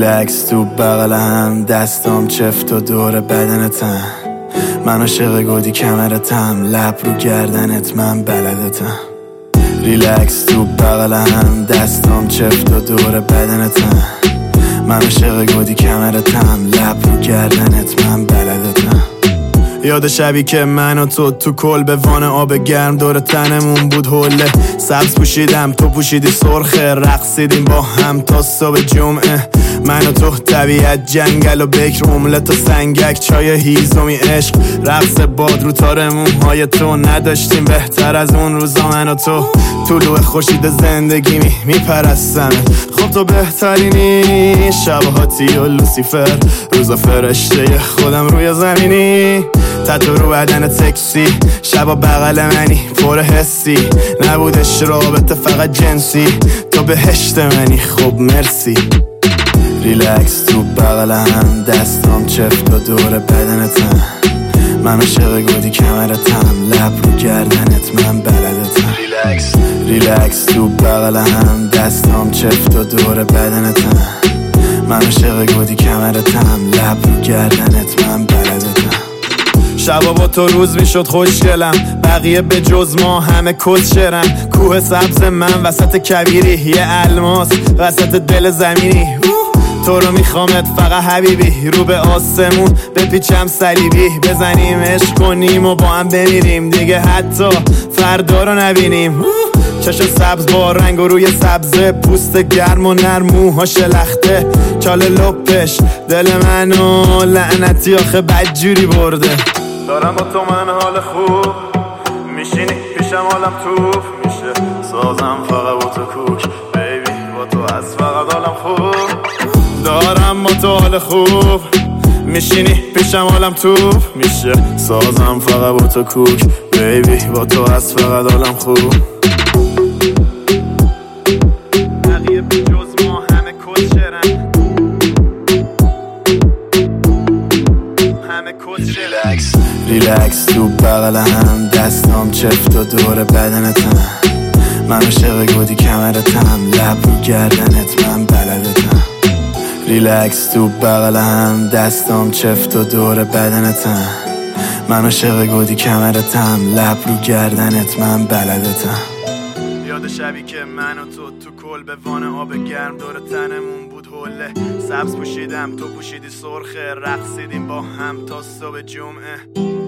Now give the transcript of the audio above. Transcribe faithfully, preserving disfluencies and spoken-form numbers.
ریلکس تو بغل هم، دستام چفت و دور بدنتم. من عاشق گودی کمرتم، لب رو گردنت من بلدتم. ریلکس تو بغل هم، دستام چفت و دور بدنتم. من عاشق گودی کمرتم، لب رو گردنت من بلدتم. یاد شبی که من و تو تو کل به وان آب گرم دور تنمون بود حله. سبز پوشیدم تو پوشیدی سرخه، رقصیدیم با هم تا صبح جمعه. من و تو طبیعت جنگل و بکر، املت و سنگک چای هیزومی عشق. رقص باد رو تار موهای تو، نداشتیم بهتر از اون روزا من و تو. طلوع خورشید زندگی می میپرستمت، خب تو بهترینی. شبهاتی و لوسیفر، روزا فرشته خودم روی زمینی. تتو رو بدن سکسی، شبا بغل منی پر حسی. نبودش رابطه فقط جنسی، تو بهشت منی خب مرسی. ریلکس تو بغل هم، دستام چفت و دور بدنتم. من عاشق گودی کمرتم، لب رو گردنت من بلدتم. ریلکس ریلکس تو بغل هم، دستام چفت و دور بدنتم. من عاشق گودی کمرتم، لب رو گردنت من بلدتم. شبا با تو روز میشد خوشگلم، بقیه به جز ما همه کس شرن. کوه سبز من وسط کویری، یه الماس وسط دل زمینی. تو رو میخوامت فقط حبیبی، رو به آسمون بپیچم صلیبی. بزنیم عشق کنیم و با هم بمیریم، دیگه حتی فردا رو نبینیم. چشم سبز با رنگ و روی سبزه، پوست گرم و نرم موها شلخته. چاله لپش دل منو لعنتی آخه بدجوری برده. دارم با تو من حال خوب، میشینی پیشم حالم توف میشه. سازم فقط با تو کوک بیبی، با تو از فقط حالم خوب. دارم با تو حال خوب، میشینی پیشم حالم توف میشه. سازم فقط با تو کوک بیبی، با تو از فقط حالم خوب. بقیه به جز ما همه کس شرن، همه کس ریلکس ریلکس تو بغل هم، دستام چفت و دور بدنتم. من عاشق گودی کمرتم، لب رو گردنت من بلدتم. ریلکس تو بغل هم، دستام چفت و دور بدنتم. من عاشق گودی کمرتم، لب رو گردنت من بلدتم. یاد شبی که من و تو تو کل به وان آب گرم دور تنمون بود حله. سبز پوشیدم تو پوشیدی سرخه، رقصیدیم با هم تا صبح جمعه.